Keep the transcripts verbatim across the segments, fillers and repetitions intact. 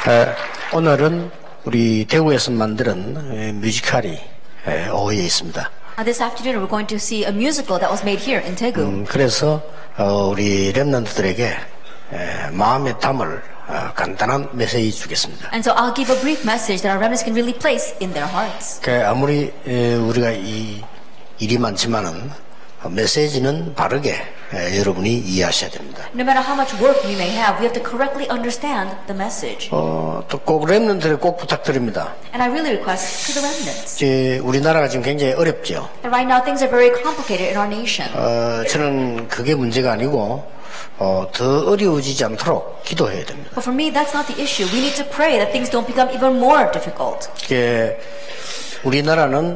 에, 오늘은 우리 대구에서 만든 뮤지컬이 에, 오후에 있습니다. Uh, this afternoon we're going to see a musical that was made here in Daegu. 음, 그래서 어, 우리 랩런트들에게 에, 마음의 담을 어, 간단한 메시지 주겠습니다. And so I'll give a brief message that our remnants can really place in their hearts. 그 아무리 에, 우리가 이 일이 많지만은 메시지는 바르게 에, 여러분이 이해하셔야 됩니다. No matter how much work we may have, we have to correctly understand the message. 어, 또 꼭 랩런트를 꼭 부탁드립니다. And I really request to the remnants. 이제 우리나라가 지금 굉장히 어렵죠. And right now things are very complicated in our nation. 어, 저는 그게 문제가 아니고 어, 더 어려워지지 않도록 기도해야 됩니다. But for me, that's not the issue. We need to pray that things don't become even more difficult. 그 우리나라는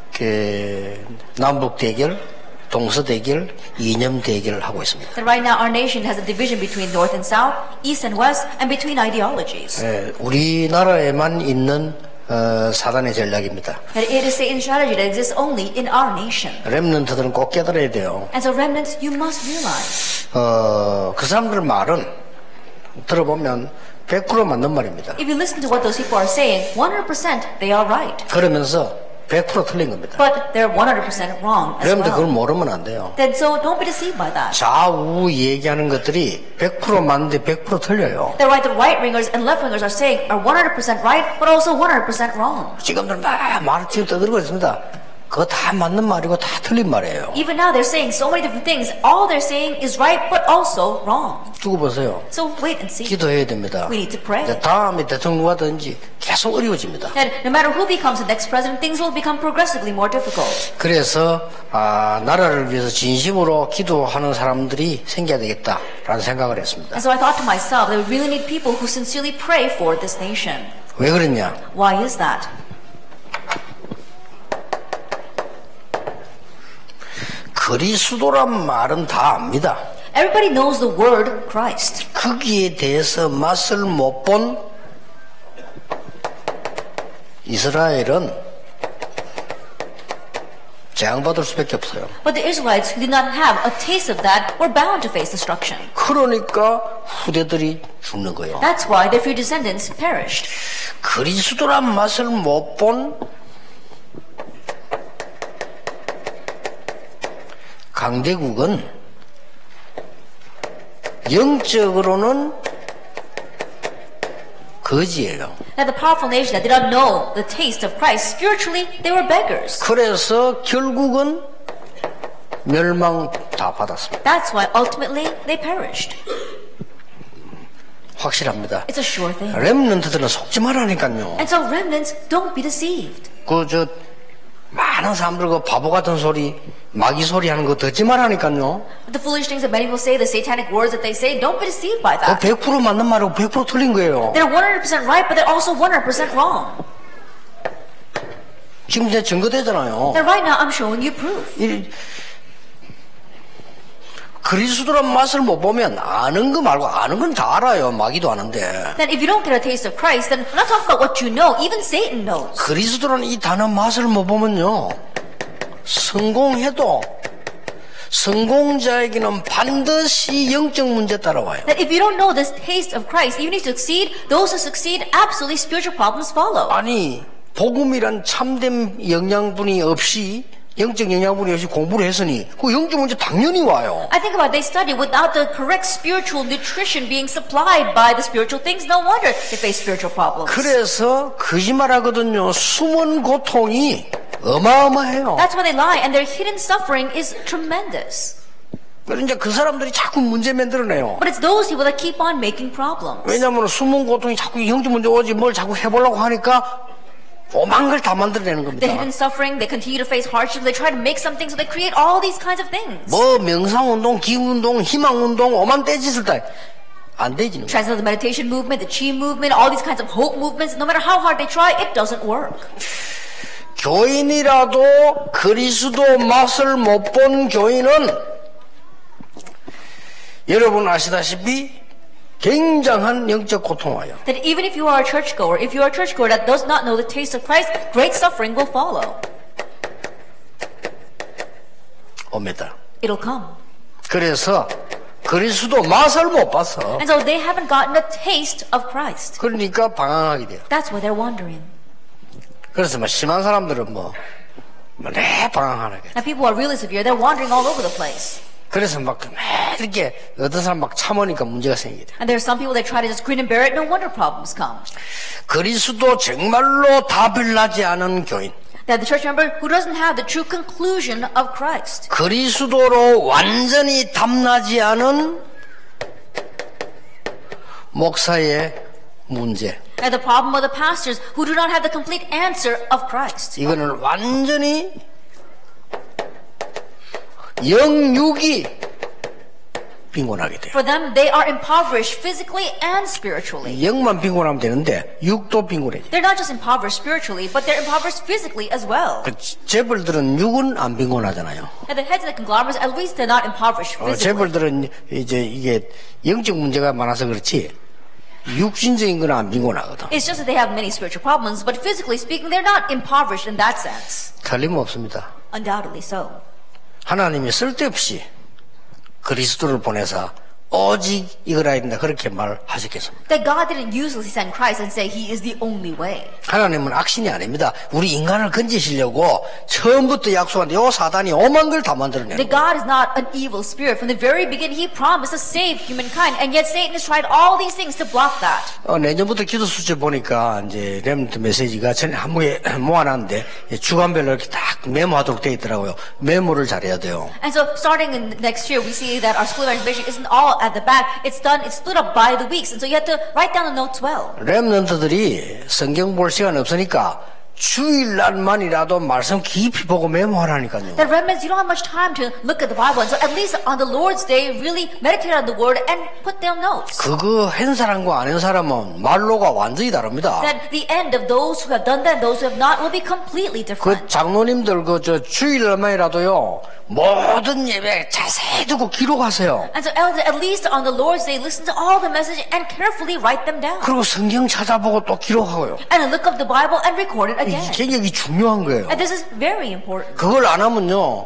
그 남북 대결, 동서 대결, 이념 대결을 하고 있습니다. That right now our nation has a division between North and South, East and West, and between ideologies. 예, 우리나라에만 있는 어, 사단의 전략입니다. That it is Satan's strategy that exists only in our nation. 렘넌트들은 꼭 깨달아야 돼요. And so remnants, you must realize. 어, 그 사람들 말은 들어보면 백 퍼센트 맞는 말입니다. If you listen to what those people are saying, one hundred percent they are right. 그러면서 백 퍼센트 틀린 겁니다. But they're one hundred percent wrong as 여러분들 그걸 well. 모르면 안 돼요. Then so don't be deceived by that. 좌우 얘기하는 것들이 백 퍼센트 맞는데 백 퍼센트 틀려요. That right, the right wingers and left wingers are saying are one hundred percent right, but also one hundred percent wrong. 지금들 막 말을 지금 떠들고 있습니다. 그거 다 맞는 말이고 다 틀린 말이에요. Even now they're saying so many different things. All they're saying is right, but also wrong. 두고 보세요. So wait and see. 기도해야 됩니다. We need to pray. 이제 다음에 대통령 누가 되든지 계속 어려워집니다. And no matter who becomes the next president, things will become progressively more difficult. 그래서 아, 나라를 위해서 진심으로 기도하는 사람들이 생겨야 되겠다라는 생각을 했습니다. And so I thought to myself that we really need people who sincerely pray for this nation. 왜 그랬냐? Why is that? 그리스도란 말은 다 압니다. Everybody knows the word Christ. 거기에 대해서 맛을 못 본 이스라엘은 재앙받을 수밖에 없어요. But the Israelites who did not have a taste of that were bound to face destruction. 그러니까 후대들이 죽는 거예요. That's why their few descendants perished. 그리스도란 맛을 못 본 강대국은 영적으로는 거지예요. Now the powerful nation that did not know the taste of Christ, spiritually they were beggars. 그래서 결국은 멸망 다 받았습니다. That's why ultimately they perished. 확실합니다. It's a sure thing. 렘넌트들은 속지 말라니까요. And so remnants, don't be deceived. 그 저 많은 사람들 그 바보 같은 소리, 마귀 소리 하는 거 듣지 말라니까요. The foolish things that many people say, the satanic words that they say, don't be deceived by 그 that. 백 퍼센트 맞는 말이고 백 퍼센트 틀린 거예요. They're one hundred percent right, but they're also one hundred percent wrong. 지금 이제 증거되잖아요. That right now I'm showing you proof. 이, 그리스도란 맛을 못 보면 아는 거 말고 아는 건 다 알아요. 마귀도 아는데. Then if you don't get a taste of Christ, then we're not talking about what you know. Even Satan knows. 그리스도라는 이 단어 맛을 못 보면요. 성공해도 성공자에게는 반드시 영적 문제 따라와요. That if you don't know this taste of Christ, even if you succeed, those who succeed, absolutely spiritual problems follow. 아니 복음이란 참된 영양분이 없이 영적 영양분이 없이 공부를 했으니 그 영적 문제 당연히 와요. I think about they study without the correct spiritual nutrition being supplied by the spiritual things. No wonder they face spiritual problems. 그래서 거짓말하거든요. 숨은 고통이 어마어마해요. That's why they lie, and their hidden suffering is tremendous. 그런데 그 사람들이 자꾸 문제 만들어내요. But it's those people that keep on making problems. 왜냐하면 숨은 고통이 자꾸 영적 문제 오지 뭘 자꾸 해보려고 하니까 오만 걸 다 만들어내는 겁니다. The hidden suffering, they continue to face hardship, they try to make something, so they create all these kinds of things. 뭐 명상운동, 기운운동, 희망운동 오만 떼짓을 다 안 되지는 거예요. Transcendental meditation movement, the chi movement, all these kinds of hope movements, no matter how hard they try, it doesn't work. 교인이라도 그리스도 맛을 못 본 교인은 여러분 아시다시피 굉장한 영적 고통 와요. That even if you are a churchgoer, if you are a churchgoer that does not know the taste of Christ, great suffering will follow. 옵니다. It'll come. 그래서 그리스도 맛을 못 봤어. And so they haven't gotten a taste of Christ. 그러니까 방황하게 돼요. That's why they're wandering. 그래서 뭐 심한 사람들은 뭐, 뭐내 방황하는 게. And people who are really severe, they're wandering all over the place. 그래서 막 이렇게 어떤 사람 막 참으니까 문제가 생기게 돼. And there are some people that try to just grin and bear it. No wonder problems come. 그리스도 정말로 답을 나지 않은 교인. That the church member who doesn't have the true conclusion of Christ. 그리스도로 완전히 답나지 않은 목사의 문제. And the problem of the pastors who do not have the complete answer of Christ. 이거는 완전히 영육이 빈곤하게 돼요. For them, they are impoverished physically and spiritually. 영만 빈곤하면 되는데 육도 빈곤해져. They're not just impoverished spiritually, but they're impoverished physically as well. 그 재벌들은 육은 안 빈곤하잖아요. And the heads of the conglomerates, at least they're not impoverished 어, physically. 재벌들은 이제 이게 영적 문제가 많아서 그렇지 육신적인 건 안 빈곤하거든. It's just that they have many spiritual problems, but physically speaking, they're not impoverished in that sense. 틀림없습니다. Undoubtedly so. 하나님이 쓸데없이 그리스도를 보내서 오직 이거라 했다 그렇게 말하셨겠습니다. That God didn't uselessly send Christ and say He is the only way. 하나님은 악신이 아닙니다. 우리 인간을 건지시려고 처음부터 약속한 요 사단이 오만 걸 다 만들어내는 That 거예요. God is not an evil spirit. From the very beginning, He promised to save humankind, and yet Satan has tried all these things to block that. 어, 내년부터 기도 수첩 보니까 이제 렘넌트 메시지가 전에 한 번에 모아놨는데 주간별로 이렇게 딱 메모하도록 되어 있더라고요. 메모를 잘해야 돼요. And so, starting in next year, we see that our school of information isn't all at the back. It's done. It's split up by the weeks, and so you have to write down the notes well. 렘넌트들이 성경 볼 시간 없으니까 주일날만이라도 말씀 깊이 보고 메모하라니까요. That remnants, you don't have much time to look at the Bible, and so at least on the Lord's Day, really meditate on the Word and put down notes. 그거 한 사람과 안 한 사람은 말로가 완전히 다릅니다. That the end of those who have done that, and those who have not, will be completely 그 different. 장로님들 그 저 주일날만이라도요 모든 예배 자세히 듣고 기록하세요. And so, elders, at least on the Lord's Day, listen to all the message and carefully write them down. 그리고 성경 찾아보고 또 기록하고요. And look up the Bible and record it 이게 again. 굉장히 중요한 거예요. And this is very important. 그걸 안 하면요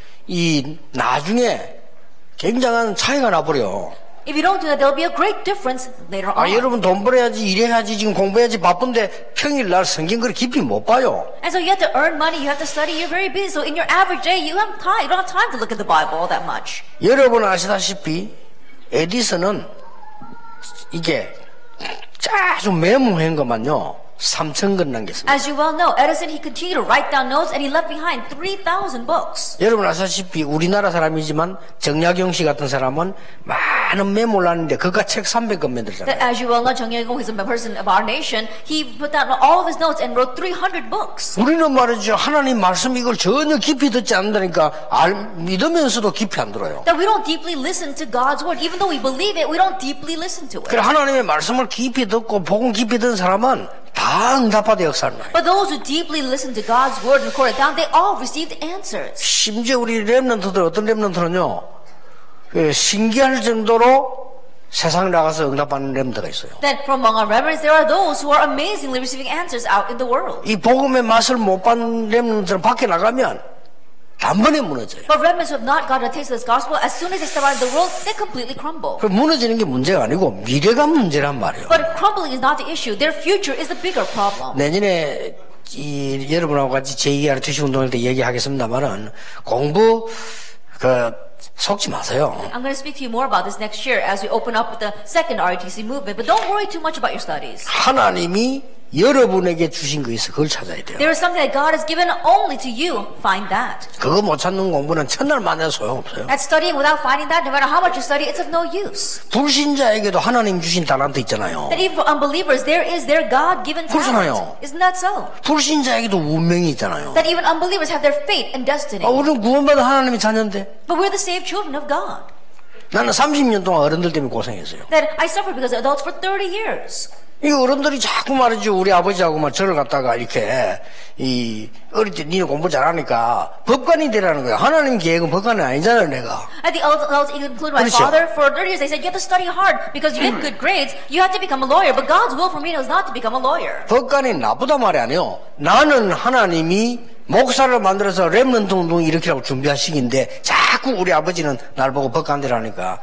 이 나중에 굉장한 차이가 나버려. If you don't do that, there will be a great difference later 아 on. 여러분 돈 벌어야지 일해야지 지금 공부해야지 바쁜데 평일날 성경 그렇게 깊이 못 봐요. And so you have to earn money, you have to study, you're very busy. So in your average day, you have time. You don't have time to look at the Bible all that much. 여러분 아시다시피 에디슨은 이게 아주 메모한 것만요 삼천 권 남겼습니다. As you well know, Edison, he continued to write down notes and he left behind three thousand books. 여러분 아시다시피 우리나라 사람이지만 정약용 씨 같은 사람은 많은 메모를 하는데 그가 책 삼백 권 That 만들잖아요. as you well know, Jung Yego, he's a person of our nation, he put down all of his notes and wrote three hundred books. 우리는 말이죠 하나님 말씀 이걸 전혀 깊이 듣지 않는다니까 알, 믿으면서도 깊이 안 들어요. That we don't deeply listen to God's word. Even though we believe it, we don't deeply listen to 그래 it. 하나님의 말씀을 깊이 듣고 복음 깊이 듣는 사람은 다 응답받아 역사를 나요. But those who deeply listen to God's word and record it down, they all received answers. 심지어 우리 렘넌트들 어떤 렘넌트는요 그 신기할 정도로 세상 나가서 응답받는 렘넌트가 있어요. Then from among our remnants, there are those who are amazingly receiving answers out in the world. 이 복음의 맛을 못 받는 렘넌트는 밖에 나가면 단번에 무너져요. But remnants who have not gotten a taste of this gospel, as soon as they step out of the world, they completely crumble. 그 무너지는 게 문제가 아니고 미래가 문제란 말이에요. But crumbling is not the issue. Their future is the bigger problem. 내년에 이 여러분하고 같이 제이 알티씨 운동할 때 얘기하겠습니다만은 공부 그 속지 마세요. I'm going to speak to you more about this next year as we open up with the second R T C movement. But don't worry too much about your studies. 하나님이 여러분에게 주신 거 있어 그걸 찾아야 돼요. There is something that God has given only to you. Find that. 그거 못 찾는 공부는 첫날 만나도 소용없어요. That studying without finding that, no matter how much you study, it's of no use. 불신자에게도 하나님 주신 달란트 있잖아요. That even for unbelievers, there is their God-given 그렇잖아요. talent. Isn't that so? 불신자에게도 운명이 있잖아요. That even unbelievers have their fate and 아, destiny. 우리는 구원받은 하나님의 자녀인데 But we're the saved children of God. 나는 삼십 년 동안 어른들 때문에 고생했어요. That I suffered because of adults for thirty years. 이 어른들이 자꾸 말이죠. 우리 아버지하고 막 절을 갔다가 이렇게 이 어릴 때 니네 공부 잘하니까 법관이 되라는 거야. 하나님 계획은 법관이 아니잖아요, 내가. And the adults, including my 그렇죠. father, for thirty years they said you have to study hard because you get good grades. You have to become a lawyer. But God's will for me was not to become a lawyer. 법관이 나쁘다 말이 아니에요. 나는 하나님이 목사를 만들어서 렘넌트 운동 일으키라고 준비한 시기인데 자꾸 우리 아버지는 날 보고 법관 되라니까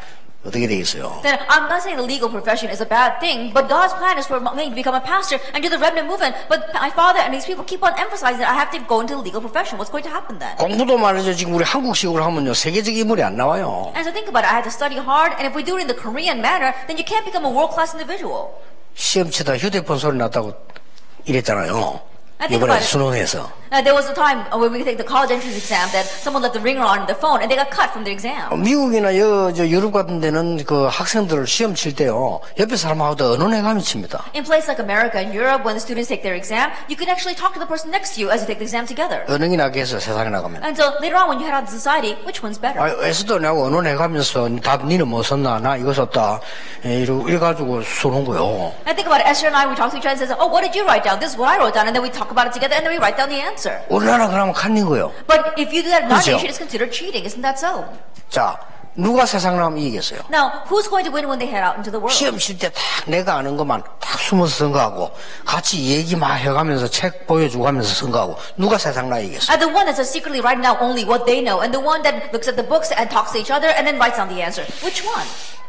어떻게 되겠어요? Then I'm not saying the legal profession is a bad thing, but God's plan is for me to become a pastor and do the remnant movement. But my father and these people keep on emphasizing that I have to go into the legal profession. What's going to happen then? 공부도 말이죠. 지금 우리 한국식으로 하면요. 세계적 인물이 안 나와요. And so think about it. I had to study hard, and if we do it in the Korean manner, then you can't become a world-class individual. 시험 치다 휴대폰 소리 났다고 이랬잖아요. I think 이번에 about it. 수능에서. Uh, there was a time when we take the college entrance exam that someone left the ringer on the phone and they got cut from the exam. 미국이나 여, 저 유럽 같은 데는 그 학생들을 시험 칠 때요. 옆에 사람하고도 언어내감이 칩니다. In places like America and Europe, when the students take their exam, you can actually talk to the person next to you as you take the exam together. 언어이 나겠어 세상에 나가면. And so later on, when you head out to society, which one's better? 아, 에스도 내고 언어내가면서 답 니는 뭐 썼나 나 이거 썼다 이러 이래가지고 쏘는 거요. I think about it. Esther and I, we talk to each other and says, "Oh, what did you write down? This is what I wrote down," and then we talk about it together, and then we write down the answer. 우리나라 그러면 칸인 거요. But if you do that in our 그렇죠. nation, it's considered cheating, isn't that so? 자, 누가 세상 나면 이기겠어요? Now, who's going to win when they head out into the world? 시험 칠 때 딱 내가 아는 것만 딱 숨어서 선거하고 같이 얘기 막 해가면서 책 보여주고 하면서 선거하고 누가 세상 나 이기겠어요? Uh, the one that's secretly writing down only what they know, and the one that looks at the books and talks to each other and then writes down the answer. Which one?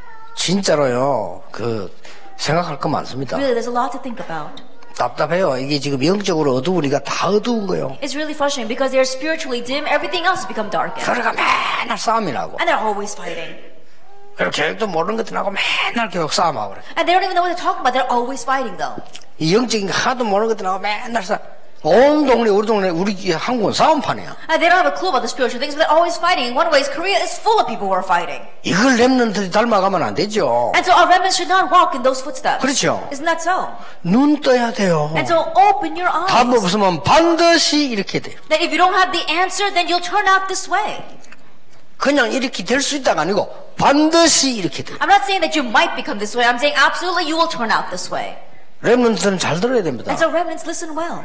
진짜로요. 그 생각할 거 많습니다. Really, there's a lot to think about. 답답해요. 이게 지금 영적으로 어두우니까 다 어두운 거예요. It's really frustrating because they're spiritually dim. Everything else has become darkened. 그러니까 맨날 싸움이 나고 And they're always fighting. 그리고 계획도 모르는 것들 하고 맨날 계속 싸움하고 그래. And they don't even know what they're talking about. They're always fighting though. 이 영적인 거 하도 모르는 것들 하고 맨날 싸움. 온 동네 우리 동네 우리 한국은 싸움판이야. And they don't have a clue about the spiritual things, but they're always fighting. In one way, Korea is full of people who are fighting. 이걸 랩런트들이 닮아가면 안 되죠. And so our remnants should not walk in those footsteps. 그렇죠. Isn't that so? 눈 떠야 돼요. And so open your 답 eyes. 없으면 반드시 이렇게 돼요. That if you don't have the answer, then you'll turn out this way. 그냥 이렇게 될 수 있다가 아니고 반드시 이렇게 돼요. I'm not saying that you might become this way. I'm saying absolutely you will turn out this way. 랩런트들은 잘 들어야 됩니다. And so remnants, listen well.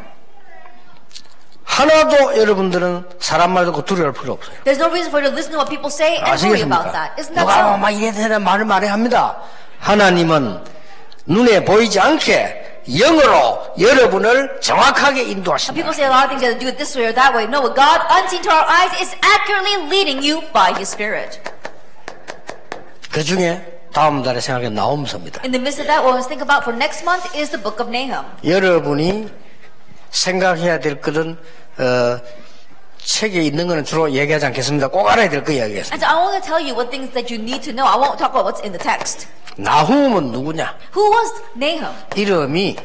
하나도 여러분들은 사람 말 듣고 두려울 필요 없어요. There's no reason for you to listen to what people say and worry about that. 아시겠습니까? Isn't that 누가 so? 막 이래저래 말을 말해 합니다. 하나님은 눈에 보이지 않게 영으로 여러분을 정확하게 인도하신다. People say a lot of things, you have to do it this way or that way. No, God, unseen to our eyes, is accurately leading you by His Spirit. 그 중에 다음 달에 생각해 나홈서입니다. In the midst of that, what we must think about for next month is the book of Nahum. 여러분이 생각해야 될 것은 어, 책에 있는 거는 주로 얘기하지 않겠습니다. 꼭 알아야 될 거 이야기했습니다. And so I want to tell you what things that you need to know. I won't talk about what's in the text. 나훔은 누구냐? Who was Nahum? 이름이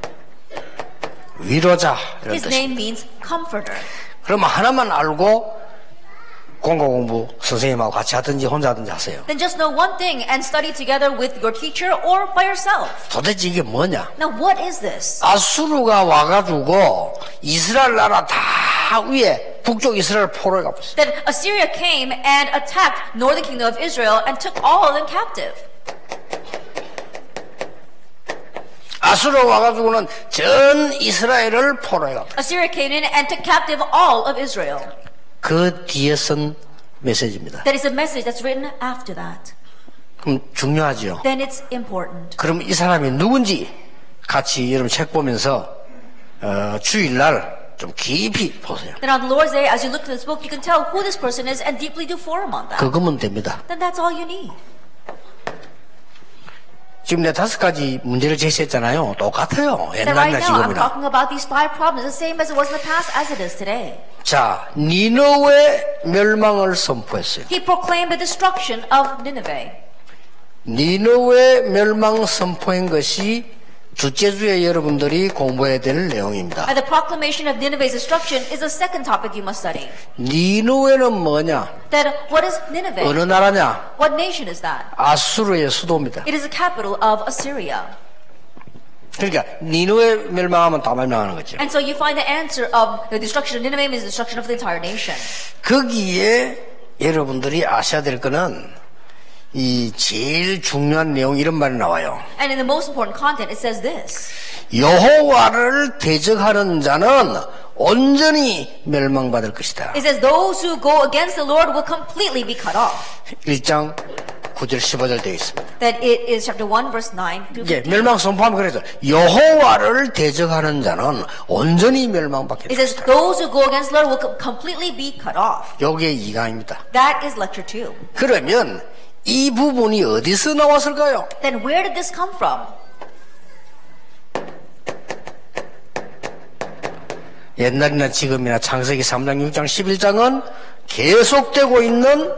위로자 이런 His 뜻입니다. name means comforter. 그러면 하나만 알고 공과공부 선생님하고 같이 하든지 혼자 하든지 하세요. Then just know one thing and study together with your teacher or by yourself. 도대체 이게 뭐냐? Now what is this? 아수르가 와가지고 이스라엘 나라 다 위에 북쪽 이스라엘 포로에 가버렸어요. That Assyria came and attacked northern kingdom of Israel and took all of them captive. 아수르 와가지고는 전 이스라엘을 포로에 가버렸어요. Assyria came in and took captive all of Israel. 그 뒤에 쓴 메시지입니다. That is a message that's written after that. 그럼 중요하죠. Then it's important. 그럼 이 사람이 누군지 같이 여러분 책 보면서 어, 주일날 좀 깊이 보세요. Then on the Lord's Day, as you look to this book, you can tell who this person is and deeply do forum on that. 그거면 됩니다. Then that's all you need. 지금 내가 다섯 가지 문제를 제시했잖아요. 똑같아요. Then right 옛날이나 now, I'm 지금이나. talking about these five problems, the same as it was in the past, as it is today. 자, 니느웨 멸망을 선포했어요. He proclaimed the destruction of Nineveh. 니느웨 멸망 선포한 것이 둘째 주에 여러분들이 공부해야 될 내용입니다. And the proclamation of Nineveh's destruction is the second topic you must study. 니느웨는 뭐냐? That what is Nineveh? 어느 나라냐? What nation is that? 아수르의 수도입니다. It is the capital of Assyria. 그러니까 니느웨 멸망하면 다 멸망하는 거죠. And so you find the answer of the destruction of Nineveh means the destruction of the entire nation. 거기에 여러분들이 아셔야 될 거는 이 제일 중요한 내용 이런 말이 나와요. And in the most important content, it says this. 여호와를 대적하는 자는 온전히 멸망받을 것이다. It says those who go against the Lord will completely be cut off. 일 장 구 절 십오 절 되어 있습니다. That it is chapter one, verse nine through 예, fifteen. 멸망 선포하면 그래서 여호와를 대적하는 자는 온전히 멸망받게 It 된다. says those who go against the Lord will co- completely be cut off. 요게 이 강입니다. That is lecture two. 그러면 이 부분이 어디서 나왔을까요? Then where did this come from? 옛날이나 지금이나 창세기 삼 장, 육 장, 십일 장은 계속되고 있는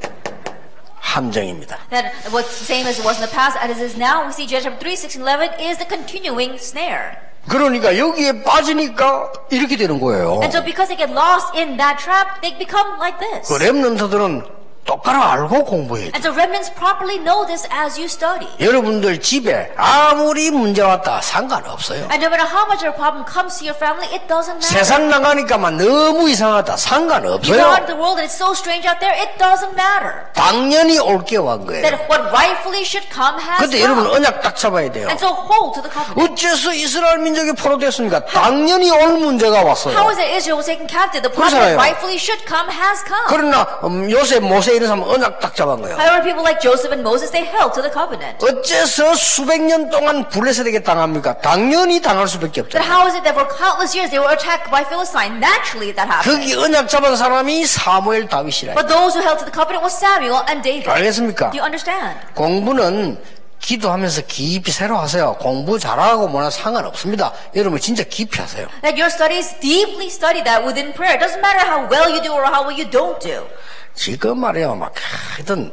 함정입니다. That what's the same as it was in the past as it is now. We see Genesis chapter three, six, and eleven is the continuing snare. 그러니까 여기에 빠지니까 이렇게 되는 거예요. And so because they get lost in that trap, they become like this. 그 렘넌트들은 똑바로 알고 공부해야 돼. And so remnants properly know this as you study. 여러분들 집에 아무리 문제 왔다 상관없어요. And no matter how much of a problem comes to your family, it doesn't matter. 세상 나가니까만 너무 이상하다 You go 상관없어요. out into the world and it's so strange out there, it doesn't matter. 당연히 올 게 온 거예요. That what rightfully should come has 근데 여러분 come. 언약 딱 잡아야 돼요. And so hold to the covenant. 어째서 이스라엘 민족이 포로됐습니까? 당연히 올 문제가 왔어요. How is it Israel was taken captive? The problem 그렇잖아요. that rightfully should come has come. 그러나 음, 요셉, 모세 이런 사람은 언약 딱 잡은 거예요. However, people like Joseph and Moses, they held to the covenant. 어째서 수백 년 동안 블레셋에게 당합니까? 당연히 당할 수밖에 But 없잖아요. how is it that for countless years they were attacked by Philistine? Naturally that happened. 거기 언약 잡은 사람이 사무엘, 다윗이라. But those who held to the covenant was Samuel and David. 알겠습니까? Do you understand? 공부는 기도하면서 깊이 새로 하세요. 공부 잘하고 뭐나 상관없습니다. 여러분 진짜 깊이 하세요. That your studies deeply study that within prayer. It doesn't matter how well you do or how well you don't do. 지금 말이에요. 막 하여튼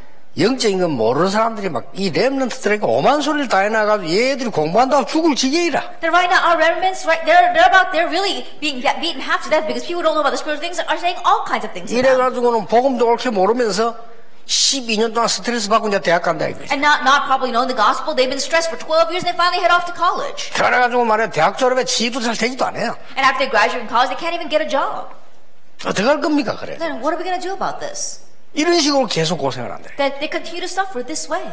영적인 건 모르는 사람들이 막 이 렘넌트들에게 오만 소리를 다 해놔가지고 얘들이 공부한다고 죽을 지경이라. That right now our remnants, right, they're they're about they're really being beaten half to death because people who don't know about the spiritual things are saying all kinds of things. about. 이래가지고는 복음도 옳게 모르면서 십이 년 동안 스트레스 받고 이제 대학 간다 이거지. And not not probably knowing the gospel, they've been stressed for twelve years and they finally head off to college. 그래가지고 말이야 대학 졸업에 취업도 잘 되지도 않아요. And after they graduate from college, they can't even get a job. 어떻게 할 겁니까 그래? Then what are we going to do about this? 이런 식으로 계속 고생을 한대. That they continue to suffer this way.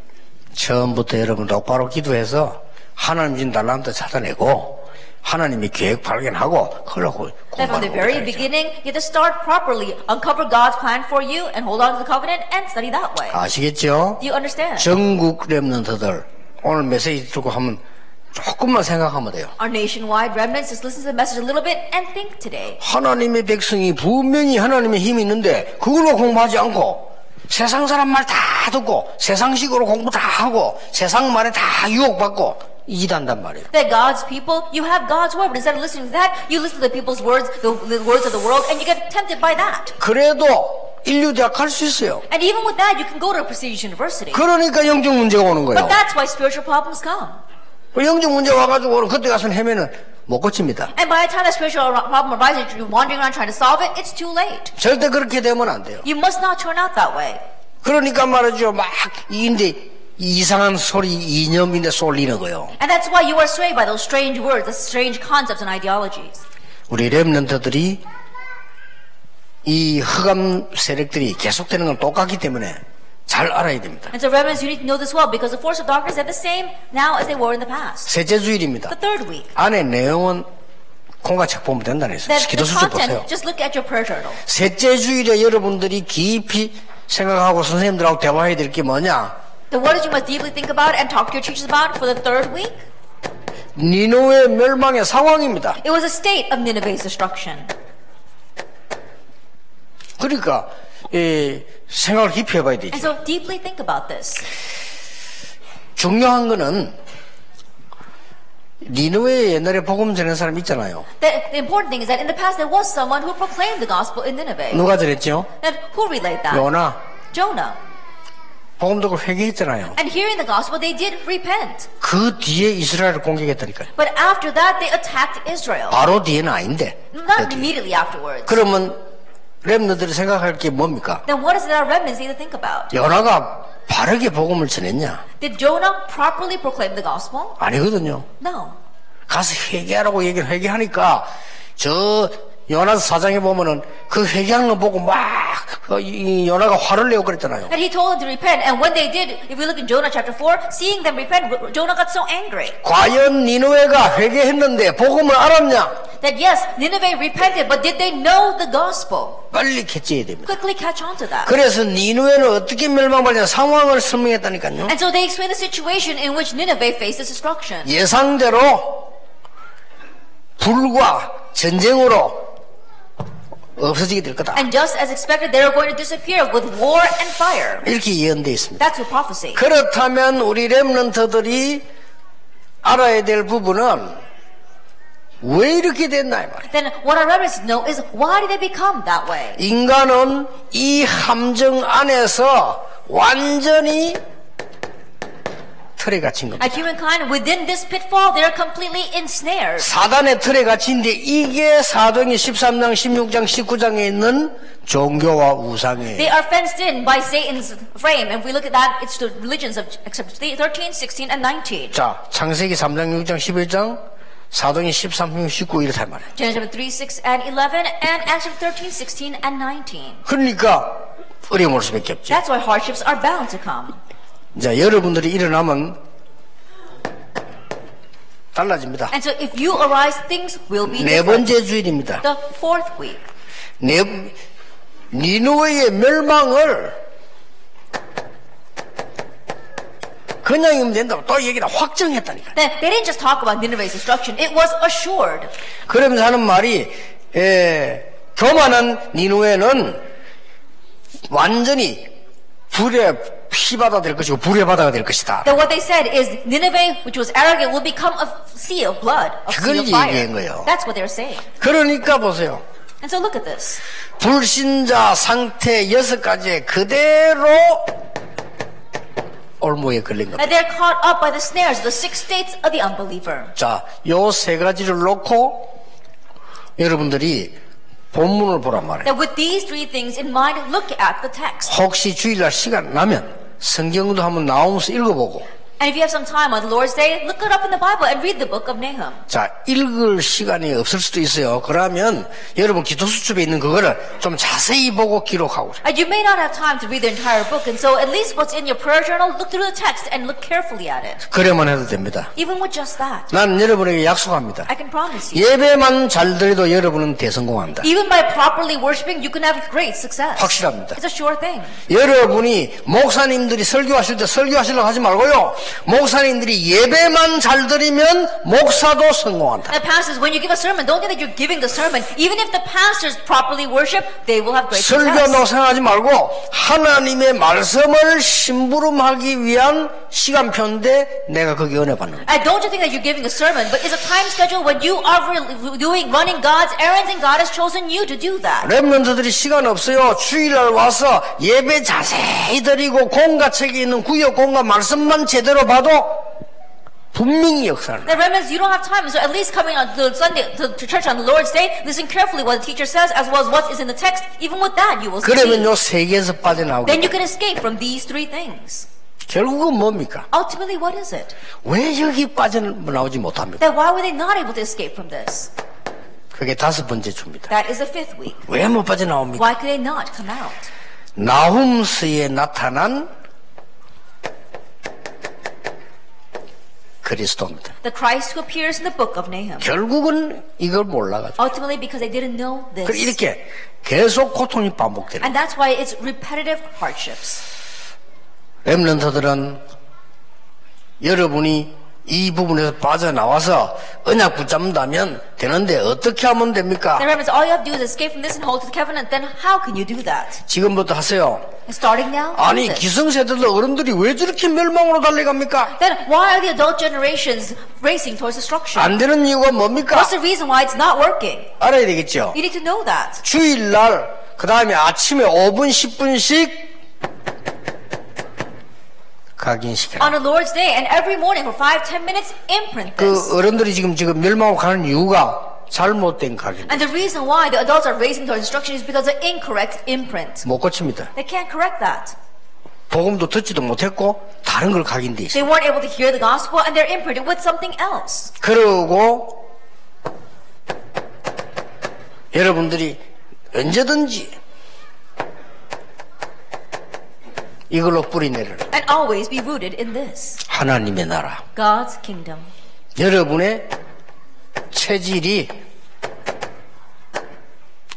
처음부터 여러분 똑바로 기도해서 하나님 준 달란트 찾아내고 하나님의 계획 발견하고 그러고 That from the very 공부하는 beginning, you have to start properly, uncover God's plan for you, and hold on to the covenant and study that way. 아시겠죠? Do you understand? 전국 렘넌트들 오늘 메시지 듣고 하면 조금만 생각하면 돼요. Our nationwide remnants, just listen to the message a little bit and think today. 하나님의 백성이 분명히 하나님의 힘이 있는데 그걸로 공부하지 않고 세상 사람 말 다 듣고 세상식으로 공부 다 하고 세상 말에 다 유혹받고 이단단 말이에요. That God's people, you have God's word, but instead of listening to that, you listen to the people's words, the, the words of the world, and you get tempted by that. 그래도 인류대학 갈 수 있어요. And even with that, you can go to a prestigious university. 그러니까 영적 문제가 오는 거예요. But that's why spiritual problems come. 영적 문제 와가지고 그때 가서 헤매는 못 고칩니다. And by the time that spiritual problem arises, you're wandering around trying to solve it, it's too late. 절대 그렇게 되면 안 돼요. You must not turn out that way. 그러니까 말이죠. 막 인데 이상한 소리 이념인데 쏠리는 거예요. And that's why you are swayed by those strange words, the strange concepts and ideologies. 우리 렘넌트들이 이 흑암 세력들이 계속되는 건 똑같기 때문에 잘 알아야 됩니다. And so remnants, you need to know this well because the force of darkness are the same now as they were in the past. 셋째 주일입니다. The third week. 안에 내용은 공과책 보면 된다는 거예요. That 기도 the 수준 보세요. content, just look at your prayer journal. 셋째 주일에 여러분들이 깊이 생각하고 선생님들하고 대화해야 될 게 뭐냐? The what you must deeply think about and talk to your teachers about for the third week? 니느웨 멸망의 상황입니다. It was a state of Nineveh's destruction. 그러니까 이, 생각을 깊이 해봐야 And 되죠. so deeply think about this. 중요한 거는 니느웨에 옛날에 복음 전하는 사람 있잖아요. The, the important thing is that in the past there was someone who proclaimed the gospel in Nineveh. 누가 전했죠? And who relayed that? 요나. Jonah. 복음 듣고 회개했잖아요. And hearing the gospel, they did repent. 그 뒤에 이스라엘을 공격했다니까요. But after that, they attacked Israel. 바로 뒤에는 아닌데. Not immediately afterwards. 그러면 렘너들이 생각할 게 뭡니까? Then what is it our remnants need to think about? 요나가 바르게 복음을 전했냐? Did Jonah properly proclaim the gospel? 아니거든요. No. 가서 회개하라고 얘기를 회개하니까 저 요나 사장에 보면은 그 회개하는 거 보고 막 이 요나가 화를 내고 그랬잖아요. And he told them to repent. And when they did, if we look in Jonah chapter four, seeing them repent, Jonah got so angry. 과연 니느웨가 회개했는데 복음을 알았냐? That yes, Nineveh repented, but did they know the gospel? 빨리 캐치해야 됩니다. Quickly catch on to that. 그래서 니느웨는 어떻게 멸망받냐 상황을 설명했다니까요. And so they explain the situation in which Nineveh faces destruction. 예상대로 불과 전쟁으로 없어지게 될 거다. And just as expected, they are going to disappear with war and fire. 이렇게 예언되어 있습니다. That's the prophecy. 그렇다면 우리 렘넌트들이 알아야 될 부분은 왜 이렇게 됐나 이 말이에요. Then what our remnants know is why did they become that way? 인간은 이 함정 안에서 완전히 틀에 갇힌 겁니다. At humankind, within this pitfall, they are completely ensnared. 사단의 틀에 갇힌데 이게 사도행전 십삼 장, 십육 장, 십구 장에 있는 종교와 우상이에요. They are fenced in by Satan's frame. And if we look at that, it's the religions of except thirteen, sixteen, and nineteen. 자, 창세기 삼 장, 육 장, 십일 장, 사도행전 십삼, 십구 이렇단 말이에요. Genesis three, six, and eleven, and Acts thirteen, sixteen, and nineteen. 그러니까 어려움 올 수밖에 없죠. That's why hardships are bound to come. 자, 여러분들이 일어나면 달라집니다. And so if you arise, things will be 네 different. 번째 주일입니다. The fourth week. 네, 니누웨의 멸망을 그냥이면 된다고 또 얘기다 확정했다니까. Then they didn't just talk about Nineveh's destruction. It was assured. 그러면서 하는 말이 에, 교만한 니누웨는 완전히 불의 피바다 될 것이고 불의 바다가 될 것이다. Then what they said is Nineveh, which was arrogant, will become a sea of blood, a sea of 그걸 fire. 얘기한 거예요. That's what they're saying. 그러니까 보세요. And so look at this. 불신자 상태 여섯 가지에 그대로 올무에 걸린 겁니다. And they're caught up by the snares of the six states of the unbeliever. 자, 요 세 가지를 놓고 여러분들이 본문을 보란 말이에요. That with these three things in mind, look at the text. 혹시 주일날 시간 나면 성경도 한번 나오면서 읽어보고 And if you have some time on the Lord's Day, look it up in the Bible and read the book of Nahum. 자, 읽을 시간이 없을 수도 있어요. 그러면 여러분 기도수첩에 있는 그거를 좀 자세히 보고 기록하고 And you may not have time to read the entire book, and so at least what's in your prayer journal, look through the text and look carefully at it. 그래만 해도 됩니다. Even with just that, 난 여러분에게 약속합니다. I can promise you. 예배만 잘 드려도 여러분은 대성공합니다. Even by properly worshiping, you can have great success. 확실합니다. It's a sure thing. 여러분이 목사님들이 설교하실 때 설교하시려고 하지 말고요. 목사님들이 예배만 잘 드리면 목사도 성공한다. And pastors, when you give a sermon, don't think that you're giving the sermon. Even if the pastors properly worship, they will have great 설교한다고 success. 생각하지 말고 하나님의 말씀을 심부름하기 위한 시간표인데 내가 거기 은혜 받는 거야. And don't you think that you're giving a sermon, but it's a time schedule when you are really doing, running God's errands, and God has chosen you to do that. 렘넌트들이 시간 없어요. 주일날 와서 예배 자세히 드리고 공가책에 있는 구역 공가 말씀만 제대로 봐도 분명히 역사를. The remnants, you don't have time, so at least coming on to Sunday to, to church on the Lord's Day, listen carefully what the teacher says, as well as what is in the text. Even with that, you will 그러면 succeed. 요 세 개에서 빠져나오고. Then you can escape from these three things. 결국은 뭡니까? Ultimately, what is it? 왜 여기 빠져나오지 못합니까? Then why were they not able to escape from this? 그게 다섯 번째 주입니다. That is the fifth week. 왜 못 빠져나옵니까? Why could they not come out? 나훔스에 나타난 그리스도입니다. The Christ who appears in the book of Nahum. 결국은 이걸 몰라가지고 Ultimately, because they didn't know 그래서 this. 이렇게 계속 고통이 반복되는 And that's why it's repetitive hardships. 렘넌트들은 여러분이 이 부분에서 빠져나와서 언약 붙잡는다면 되는데 어떻게 하면 됩니까? The remnants, all you have to do is escape from this and hold to the covenant. Then how can you do that? 지금부터 하세요. And starting now, do 아니 this. 기성세대들 어른들이 왜 저렇게 멸망으로 달려갑니까? Then why are the adult generations racing towards destruction? 안 되는 이유가 뭡니까? What's the reason why it's not working? 알아야 되겠죠. You need to know that. 주일날 그 다음에 아침에 오 분 십 분씩 각인시켜라. On a Lord's Day and every morning for five, ten minutes, imprint 그 this. 어른들이 지금 지금 멸망하고 가는 이유가 잘못된 각인. And the reason why the adults are racing towards destruction is because of incorrect imprint. 못 고칩니다. They can't correct that. 복음도 듣지도 못했고 다른 걸 각인돼 있어. They weren't able to hear the gospel and they're imprinted with something else. 그러고 여러분들이 언제든지 이걸로 뿌리내를 And always be rooted in this. 하나님의 나라. God's kingdom. 여러분의 체질이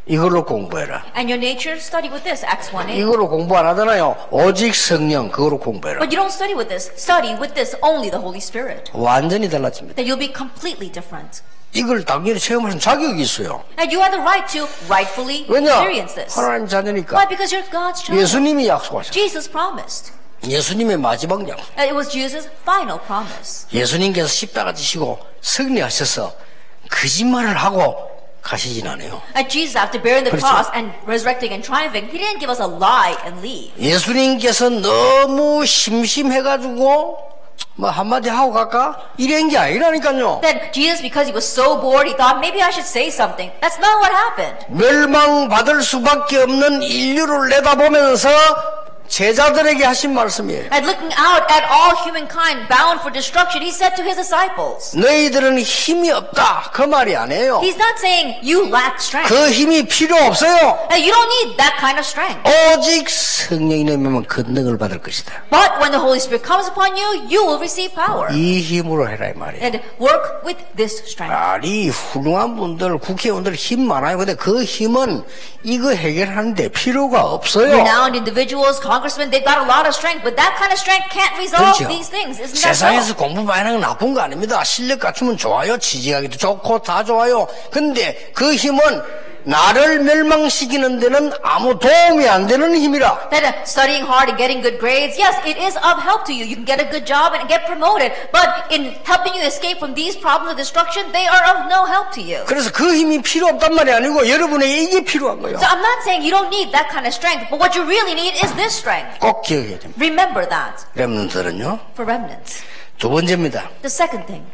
이걸로 공부해라. And your nature, study with this, Acts one eight. 이걸로 공부 안 하잖아요. 오직 성령 그걸로 공부해라. But you don't study with this. Study with this, only the Holy Spirit. 완전히 달라집니다. Then you'll be completely different. 이걸 당연히 체험하는 자격이 있어요. And you have the right to rightfully 왜냐? experience this. 하나님 자녀니까. Why? Because you're God's child. 예수님이 약속하셨어요. Jesus promised. 예수님의 마지막 약속. And it was Jesus' final promise. 예수님께서 십자가 지시고 승리하셔서 거짓말을 하고 가시진 않아요. And Jesus, after bearing the 그렇죠. cross and resurrecting and triumphing, He didn't give us a lie and leave. 예수님께서 너무 심심해가지고 뭐 한마디 하고 갈까? 이런 게 아니라니까요. Then Jesus, because He was so bored, He thought, maybe I should say something. That's not what happened. 멸망받을 수밖에 없는 인류를 내다보면서 제자들에게 하신 말씀이에요. And looking out at all humankind bound for destruction, He said to His disciples, 너희들은 힘이 없다. 그 말이 아니에요. He's not saying you lack strength. 그 힘이 필요 없어요. And you don't need that kind of strength. 오직 성령이 너희면 권능을 받을 것이다. But when the Holy Spirit comes upon you, you will receive power. 이 힘으로 해라 이 말이에요. And work with this strength. 아니 훌륭한 분들 국회의원들 힘 많아요. 근데 그 힘은 이거 해결하는데 필요가 없어요. Renowned individuals, congressmen, they've got a lot of strength, but that kind of strength can't resolve 그렇죠. these things. Isn't that so? 세상에서 공부 많이 하는 건 나쁜 거 아닙니다. 실력 갖추면 좋아요. 취직하기도 좋고 다 좋아요. 근데 그 힘은 나를 멸망시키는 데는 아무 도움이 안 되는 힘이라. That uh, studying hard and getting good grades, yes, it is of help to you. You can get a good job and get promoted. But in helping you escape from these problems of destruction, they are of no help to you. 그래서 그 힘이 필요 없단 말이 아니고 여러분에게 이게 필요한 거예요. So I'm not saying you don't need that kind of strength, but what you really need is this strength. 꼭 기억해야 됩니다. Remember that 렘넌트는요. for remnants. 두 번째입니다. The second thing.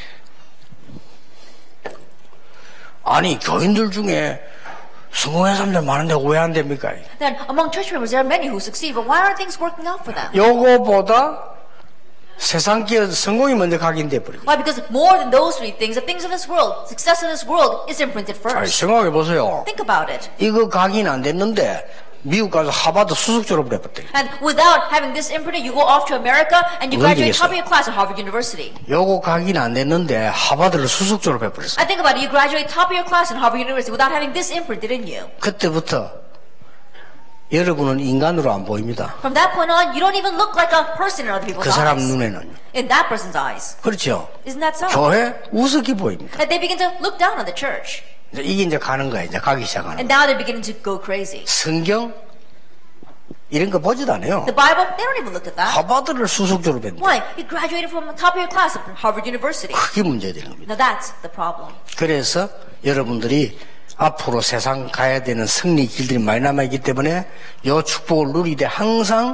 아니 교인들 중에 성공한 사람들 많은데 왜 안 됩니까? Then among church members, there are many who succeed, but why aren't things working out for them? 요거보다 세상계 성공이 먼저 각인돼 버리고. Why? Because more than those three things, the things of this world, success of this world is imprinted 아니, first. 생각해 보세요. Think about it. 이거 각인 안 됐는데 미국 가서 하버드 수석 졸업을 해봤대. And without having this imprinted, you go off to America and you 왜 graduate 되겠어요? top of your class at Harvard University. 요거 각인 안 됐는데 하버드를 수석 졸업해버렸어. I think about it, you graduate top of your class in Harvard University without having this imprinted in you. 그때부터 여러분은 인간으로 안 보입니다. From that point on, you don't even look like a person in other people's 그 사람 eyes. 눈에는. In that person's eyes. 그렇죠. Isn't that so? 교회 우습게 보입니다. That they begin to look down on the church. 이제 이게 이제 가는 거야. 이제 가기 시작하는 And 거야. now they're beginning to go crazy. 성경 이런 거 보지도 않아요. The Bible, they don't even look at that. 하버드를 수석 졸업했는데 Why? You graduated from the top of your class at Harvard University. 그게 문제가 되는 겁니다. Now that's the problem. 그래서 여러분들이 앞으로 세상 가야 되는 승리 길들이 많이 남아있기 때문에 이 축복을 누리되 항상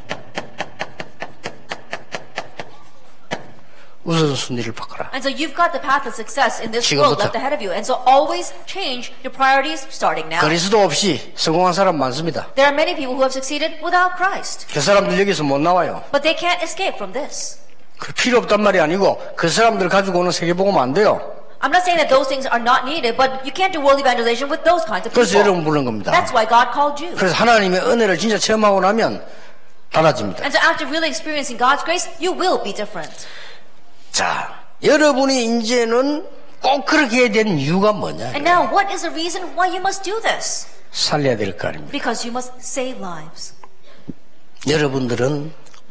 우선순위를 바꿔라. And so you've got the path of success in this 지금부터. world left ahead of you. And so always change your priorities starting now. 그리스도 없이 성공한 사람 많습니다. There are many people who have succeeded without Christ. 그 사람들 여기서 못 나와요. But they can't escape from this. 그 필요 없단 말이 아니고 그 사람들 가지고 오는 세계복음 안 돼요. I'm not saying that those things are not needed, but you can't do world evangelization with those kinds of 그래서 people. 여러분 부른 겁니다. That's why God called you. 그래서 하나님의 은혜를 진짜 체험하고 나면 달라집니다. And so after really experiencing God's grace, you will be different. 자, 여러분이 이제는 꼭 그렇게 해야 되는 이유가 뭐냐? And now, what is the reason why you must do this? 살려야 될 거 아닙니까? Because you must save lives. 여러분들은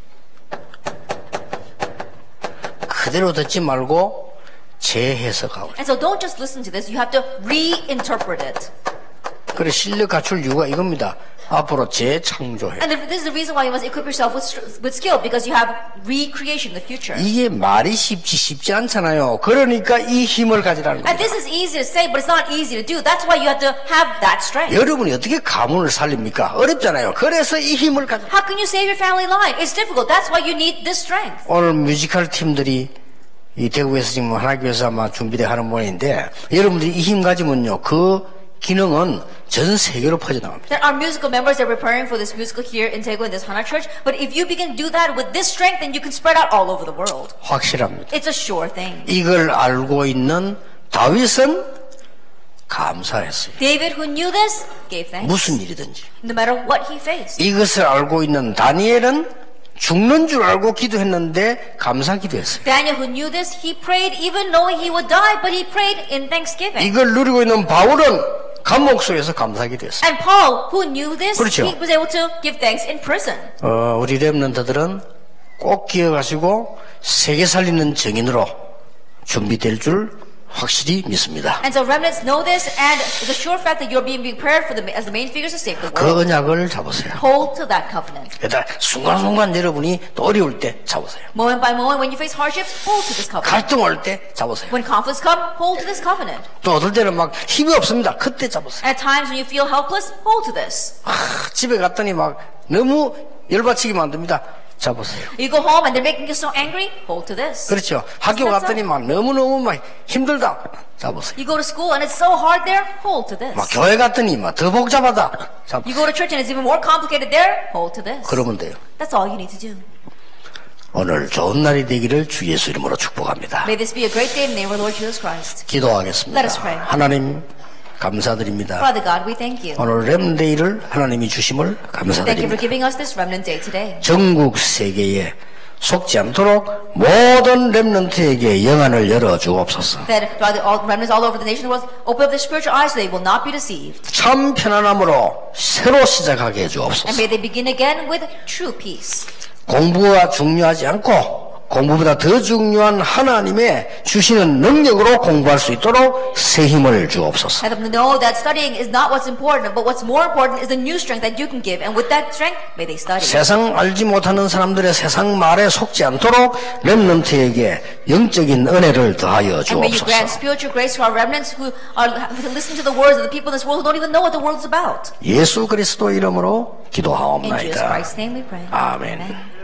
그대로 듣지 말고 재해석하고. And so don't just listen to this, you have to reinterpret it. 그래 실력 갖출 이유가 이겁니다. 앞으로 재창조해. And this is the reason why you must equip yourself with, with skill, because you have recreation in the future. 이게 말이 쉽지 쉽지 않잖아요. 그러니까 이 힘을 가지라는 And 겁니다. this is easy to say, but it's not easy to do. That's why you have to have that strength. 여러분이 어떻게 가문을 살립니까? 어렵잖아요. 그래서 이 힘을 가져. How can you save your family line? It's difficult. That's why you need this strength. 오늘 뮤지컬 팀들이 이 대구에서 지금 하나교회에서 아마 준비돼 하는 모양인데 여러분들이 이 힘 가지면요 그 기능은 전 세계로 퍼져나갑니다. There are musical members that are preparing for this musical here in Daegu in this Hana church, but if you begin to do that with this strength, then you can spread out all over the world. 확실합니다. It's a sure thing. 이걸 알고 있는 다윗은 감사했어요. David, who knew this, gave thanks. 무슨 일이든지. No matter what he faced. 이것을 알고 있는 다니엘은 죽는 줄 알고 기도했는데 감사 기도했어요. Daniel, who knew this, he prayed even knowing he would die, but he prayed in thanksgiving. 이걸 누리고 있는 바울은 감옥소에서 감사하게 됐어요. And Paul, who knew this, 그렇죠. he was able to give thanks in prison. 어, 우리 렘넌트들은 꼭 기억하시고 세계 살리는 증인으로 준비될 줄 확실히 믿습니다. And so remnants know this, and it's a sure fact that you're being prepared for the as the main figures to save the 그 world. 언약을 잡으세요. Hold to that covenant. 게다가 순간순간 여러분이 또 어려울 때 잡으세요. Moment by moment, when you face hardships, hold to this covenant. 갈등 올 때 잡으세요. When conflicts come, hold to this covenant. 또 어떨 때는 막 힘이 없습니다. 그때 잡으세요. At times when you feel helpless, hold to this. 아, 집에 갔더니 막 너무 열받치게 만듭니다. 잡으세요. You go home and they're making you so angry, hold to this. 그렇죠. 학교 갔더니 막 너무너무 막 힘들다. 잡으세요. You go to school and it's so hard there, hold to this. 막 교회 갔더니 막 더 복잡하다. 잡으세요. You go to church and it's even more complicated there, hold to this. 그러면 돼요. That's all you need to do. 오늘 좋은 날이 되기를 주 예수 이름으로 축복합니다. May this be a great day in the name of Lord Jesus Christ. 기도하겠습니다. Let us pray. 하나님 감사드립니다. Father God, we thank you. 오늘 렘데이를 하나님이 주심을 Thank you for 감사드립니다. giving us this remnant day today. 전국 세계에 속지 않도록 모든 렘넌트에게 영안을 열어 주옵소서. That Father, all remnants all over the nation world open up their spiritual eyes so they will not be deceived. 참 편안함으로 새로 시작하게 해 And 주옵소서. may they begin again with true peace. 공부가 중요하지 않고 공부보다 더 중요한 하나님의 주시는 능력으로 공부할 수 있도록 새 힘을 주옵소서. Let them know that studying is not what's important, but what's more important is the new strength that you can give. And with that strength, may they study. 세상 알지 못하는 사람들의 세상 말에 속지 않도록 렘넌트에게 영적인 은혜를 더하여 And may you grant 주옵소서. spiritual grace to our remnants who are who listen to the words of the people in this world who don't even know what the world is about. 예수 그리스도 이름으로 In Jesus 기도하옵나이다. Christ's name we pray. 아멘. Amen.